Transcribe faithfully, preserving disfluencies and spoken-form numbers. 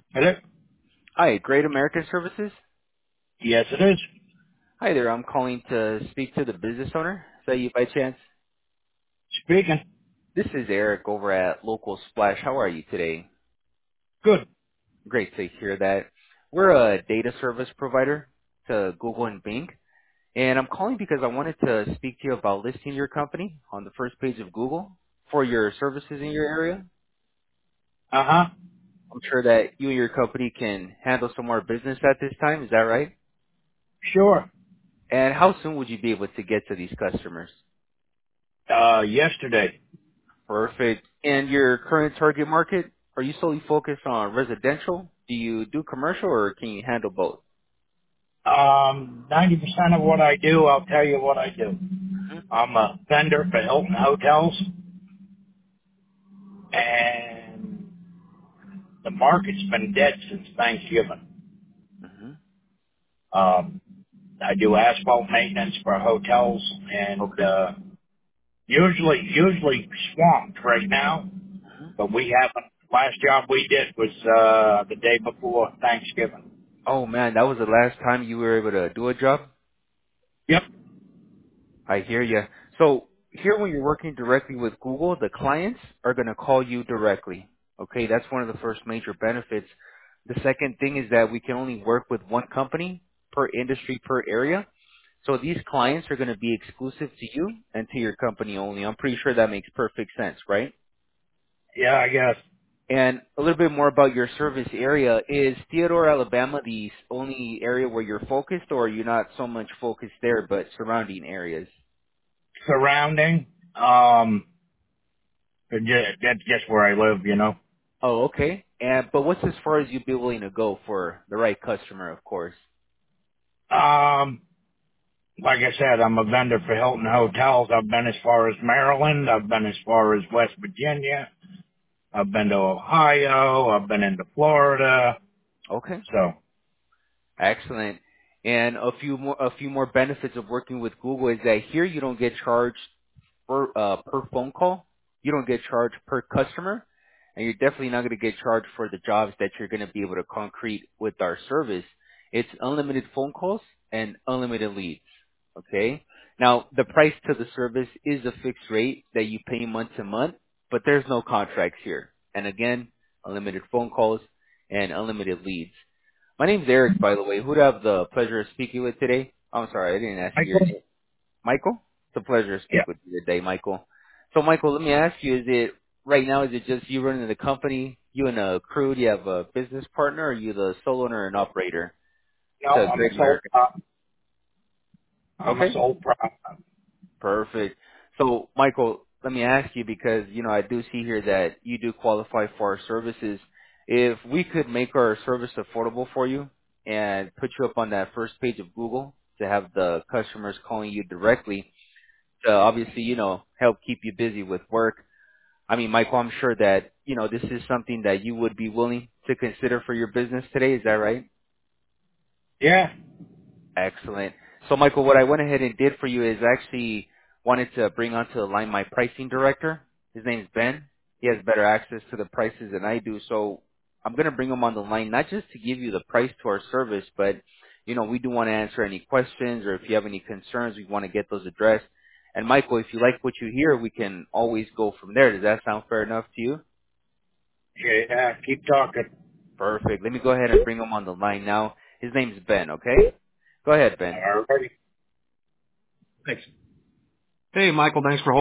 Hello? Hi, Great American Services. Yes, it is. Hi there. I'm calling to speak to the business owner. Is that you by chance? Speaking. This is Eric over at Local Splash. How are you today? Good. Great to hear that. We're a data service provider to Google and Bing, and I'm calling because I wanted to speak to you about listing your company on the first page of Google for your services in your area. Uh-huh. I'm sure that you and your company can handle some more business at this time. Is that right? Sure. And how soon would you be able to get to these customers? Uh, yesterday. Perfect. And your current target market, are you solely focused on residential? Do you do commercial, or can you handle both? Um, ninety percent of what I do, I'll tell you what I do. Mhm. I'm a vendor for Hilton Hotels, and the market's been dead since Thanksgiving. Mhm. Um, I do asphalt maintenance for hotels, and, Okay. uh, usually, usually swamped right now, Mhm. but we haven't. Last job we did was, uh, the day before Thanksgiving. Oh man, that was the last time you were able to do a job? Yep. I hear you. So here, when you're working directly with Google, the clients are going to call you directly. Okay, that's one of the first major benefits. The second thing is that we can only work with one company per industry, per area. So these clients are going to be exclusive to you and to your company only. I'm pretty sure that makes perfect sense, right? Yeah, I guess. And a little bit more about your service area. Is Theodore, Alabama the only area where you're focused, or are you not so much focused there, but surrounding areas? Surrounding. Um, ju- that's just where I live, you know. Oh, okay. And but what's as far as you'd be willing to go for the right customer, of course? Um, like I said, I'm a vendor for Hilton Hotels. I've been as far as Maryland. I've been as far as West Virginia. I've been to Ohio. I've been into Florida. Okay. So, Excellent. And a few more a few more benefits of working with Google is that here you don't get charged per uh, per phone call. You don't get charged per customer, and you're definitely not going to get charged for the jobs that you're going to be able to concrete with our service. It's unlimited phone calls and unlimited leads. Okay. Now the price to the service is a fixed rate that you pay month to month, but there's no contracts here. And again, unlimited phone calls and unlimited leads. My name's Eric, by the way. Who do I have the pleasure of speaking with today? I'm sorry, I didn't ask you your Michael? name. Michael? It's a pleasure to Yeah. speak with you today, Michael. So, Michael, let me ask you, is it, right now, is it just you running the company, you and a crew, do you have a business partner, or are you the sole owner and operator No, to I'm a Great sole American? prop. I'm a Okay, sole prop. perfect. So, Michael, let me ask you, because, you know, I do see here that you do qualify for our services. If we could make our service affordable for you and put you up on that first page of Google to have the customers calling you directly, to obviously, you know, help keep you busy with work. I mean, Michael, I'm sure that, you know, this is something that you would be willing to consider for your business today. Is that right? Yeah. Excellent. So, Michael, what I went ahead and did for you is actually wanted to bring onto the line my pricing director. His name's Ben. He has better access to the prices than I do. So I'm going to bring him on the line, not just to give you the price to our service, but, you know, we do want to answer any questions, or if you have any concerns, we want to get those addressed. And Michael, if you like what you hear, we can always go from there. Does that sound fair enough to you? Yeah, keep talking. Perfect. Let me go ahead and bring him on the line now. His name's Ben, okay? Go ahead, Ben. All righty. Thanks. Hey, Michael, thanks for holding.